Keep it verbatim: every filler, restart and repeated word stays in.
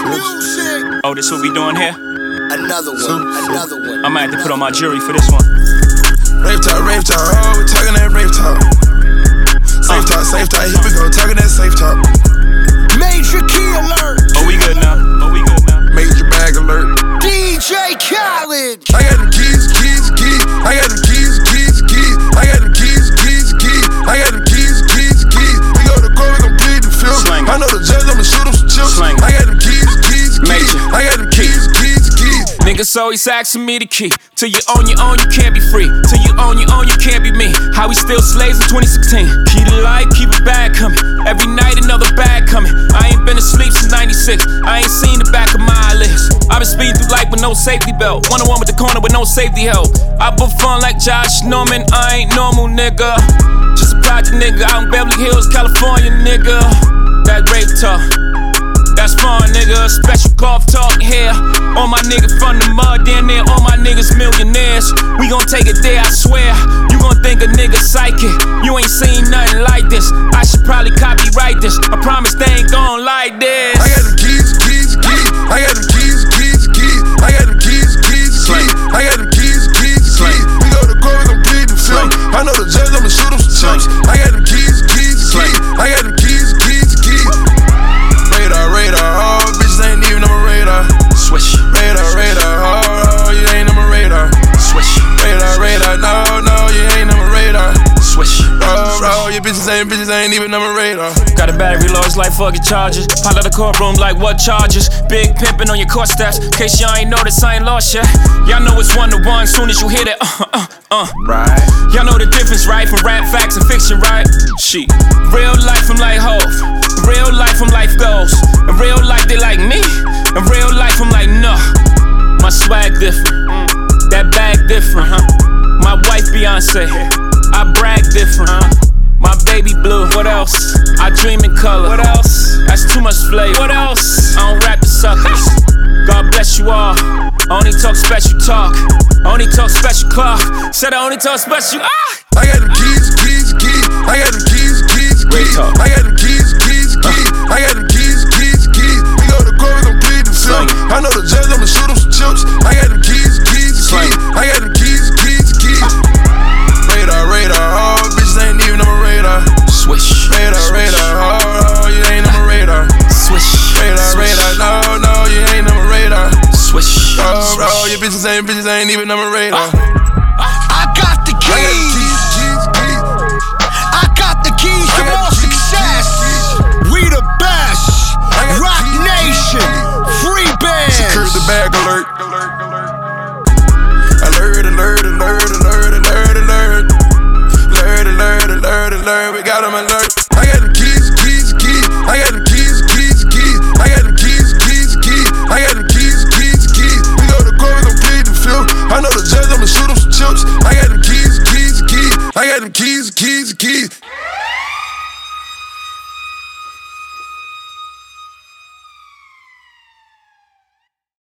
music. Oh, this what we doing here? Another one, another one. I might have to put on my jury for this one. Rave talk, rave talk, oh, we talking that rave talk. Safe Uh. talk, safe talk, here we go, talking that safe talk. Major key alert. Oh, we good now. Oh, we good now. Major bag alert. D J Khaled. I got them keys, keys, keys. I got them keys, keys, keys. I got them keys, keys, keys. I got them keys, keys, keys. We go to court, we gon' plead the field. Slang. I know the judge, I'ma shoot him some chips. Slang. I got them keys, keys, keys. Major. I got them keys, keys, keys. Niggas always asking me the key. Till you own your own, you can't be free. Till you own your own, you can't be me. How we still slaves in twenty sixteen. Key to life, keep a bag coming. Every night another bag coming. I ain't been asleep since ninety-six. I ain't seen the back of my eyelids. I been speeding through life with no safety belt. One on one with the corner with no safety help. I put fun like Josh Norman. I ain't normal, nigga. Just a project nigga out in Beverly Hills, California, nigga. That rape talk. That's fun, nigga. Special cough talk here. All my niggas from the mud, damn near all my niggas millionaires. We gon' take it there, I swear. You gon' think a nigga psychic. You ain't seen nothing like this. I should probably copyright this. I promise they ain't gon' like this. I got them keys, keys, keys. I got them keys, keys, keys. I got them keys, keys, keys. I got them keys, keys, keys. We go to court, we gon' plead the film. I know the judge, I'ma shoot him some chips. I got them keys, keys, keys. I got them keys, keys, keys. Radar, radar, oh, bitches ain't even on my radar. Swish. Radar, radar, oh, oh, you ain't on my radar. Swish. Radar, radar, no, no, you ain't on my radar. Swish. Oh, oh, your bitches ain't, bitches ain't even on my radar. Got a battery low, it's like fucking charges. Pile out the courtroom like what charges? Big pimpin' on your court steps. Case y'all ain't noticed, I ain't lost yet. Y'all know it's one to one, soon as you hit it. Uh, uh, uh. Right. Y'all know the difference, right? From rap facts and fiction, right? Shit. Real life, I'm like Hov. Real life, I'm life goes. In real life, they like me. In real life, I'm like, no. My swag different. That bag different, huh? My wife, Beyonce. I brag different, huh? My baby blue. What else? I dream in color. What else? That's too much flavor. What else? I don't rap the suckers. God bless you all. I only talk special talk. I only talk special clock. Said I only talk special. Ah! I got them keys, keys, keys. I got them keys, keys, keys. I got them keys, keys, keys. I got them keys, keys, keys. We go to court, we gon' plead the film. I know the judge, I'ma shoot him some chips. I got them keys, keys, keys. I got them keys, keys, keys. Radar, radar, oh, bitches ain't even on my radar. Swish. Radar, radar, oh, oh, you ain't on my radar. Swish. Radar, radar, no, no, you ain't on my radar. Swish. Oh, oh, your bitches ain't, bitches ain't even on my radar. I got the I got them keys. keys, keys, keys. I got the keys to more success. We the best. Rock Nation. Free Secure the bands. bag alert. Alert, alert, alert, alert, alert, alert. Alert, alert, alert, alert. We got them alert. I got them keys, keys, keys. I got them keys, keys, keys. I got them keys, keys, keys. I got them keys, keys, keys. We go to court, we gon' plead the field. I know the judge, I'ma shoot him some chips. I got them keys, keys, keys. I got them keys, keys, keys.